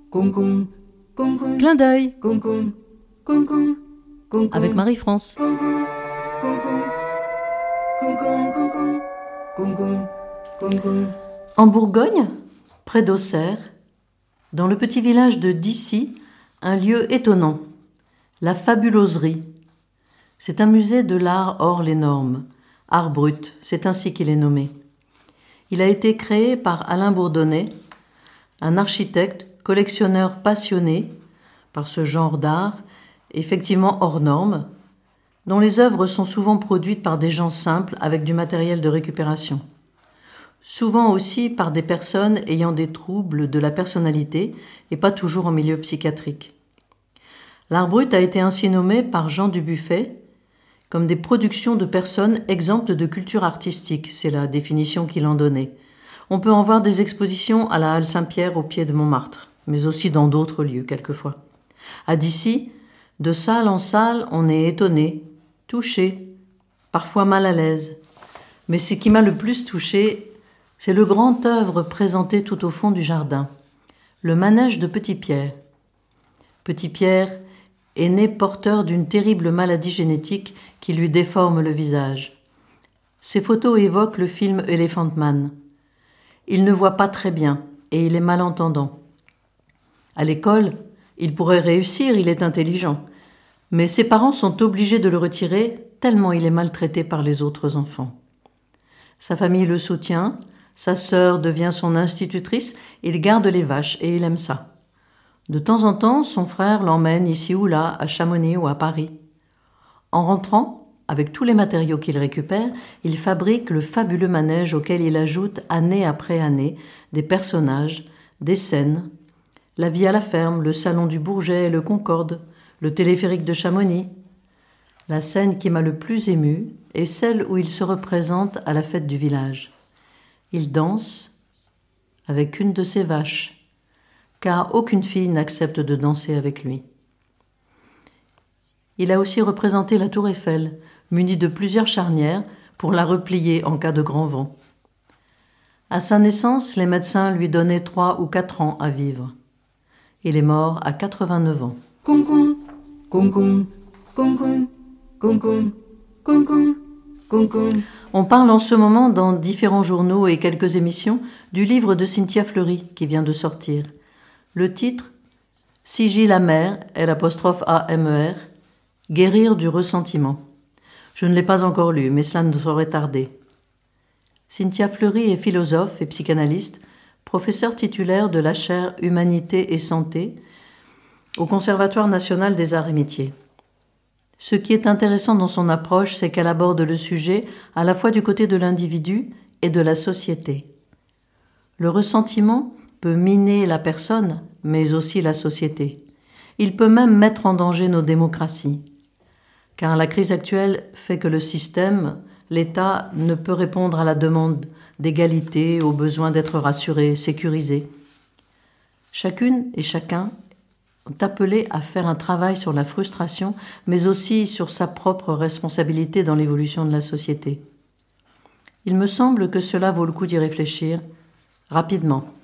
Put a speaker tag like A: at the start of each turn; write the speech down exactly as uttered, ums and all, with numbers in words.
A: Clin d'œil avec Marie-France. En Bourgogne, près d'Auxerre, dans le petit village de Dissy, un lieu étonnant, la fabuloserie. C'est un musée de l'art hors les normes, art brut, c'est ainsi qu'il est nommé. Il a été créé par Alain Bourdonnais, un architecte, collectionneur passionné par ce genre d'art, effectivement hors normes, dont les œuvres sont souvent produites par des gens simples avec du matériel de récupération. Souvent aussi par des personnes ayant des troubles de la personnalité et pas toujours en milieu psychiatrique. L'art brut a été ainsi nommé par Jean Dubuffet comme des productions de personnes exemptes de culture artistique, c'est la définition qu'il en donnait. On peut en voir des expositions à la Halle Saint-Pierre au pied de Montmartre, mais aussi dans d'autres lieux quelquefois. À Dissy, de salle en salle, on est étonné, touché, parfois mal à l'aise. Mais ce qui m'a le plus touché, c'est le grand œuvre présenté tout au fond du jardin, le manège de Petit Pierre. Petit Pierre est né porteur d'une terrible maladie génétique qui lui déforme le visage. Ses photos évoquent le film Elephant Man. Il ne voit pas très bien et il est malentendant. À l'école, il pourrait réussir, il est intelligent. Mais ses parents sont obligés de le retirer tellement il est maltraité par les autres enfants. Sa famille le soutient, sa sœur devient son institutrice, il garde les vaches et il aime ça. De temps en temps, son frère l'emmène ici ou là, à Chamonix ou à Paris. En rentrant, avec tous les matériaux qu'il récupère, il fabrique le fabuleux manège auquel il ajoute année après année des personnages, des scènes, la vie à la ferme, le salon du Bourget et le Concorde, le téléphérique de Chamonix. La scène qui m'a le plus ému est celle où il se représente à la fête du village. Il danse avec une de ses vaches, car aucune fille n'accepte de danser avec lui. Il a aussi représenté la Tour Eiffel, munie de plusieurs charnières pour la replier en cas de grand vent. À sa naissance, les médecins lui donnaient trois ou quatre ans à vivre. Il est mort à quatre-vingt-neuf ans. On parle en ce moment dans différents journaux et quelques émissions du livre de Cynthia Fleury qui vient de sortir. Le titre « Sigil amer, L apostrophe A M E R, guérir du ressentiment ». Je ne l'ai pas encore lu, mais cela ne saurait tarder. Cynthia Fleury est philosophe et psychanalyste, professeure titulaire de la chaire Humanité et Santé au Conservatoire national des arts et métiers. Ce qui est intéressant dans son approche, c'est qu'elle aborde le sujet à la fois du côté de l'individu et de la société. Le ressentiment peut miner la personne, mais aussi la société. Il peut même mettre en danger nos démocraties. Car la crise actuelle fait que le système, l'État, ne peut répondre à la demande d'égalité, au besoin d'être rassuré, sécurisé. Chacune et chacun est appelé à faire un travail sur la frustration, mais aussi sur sa propre responsabilité dans l'évolution de la société. Il me semble que cela vaut le coup d'y réfléchir rapidement.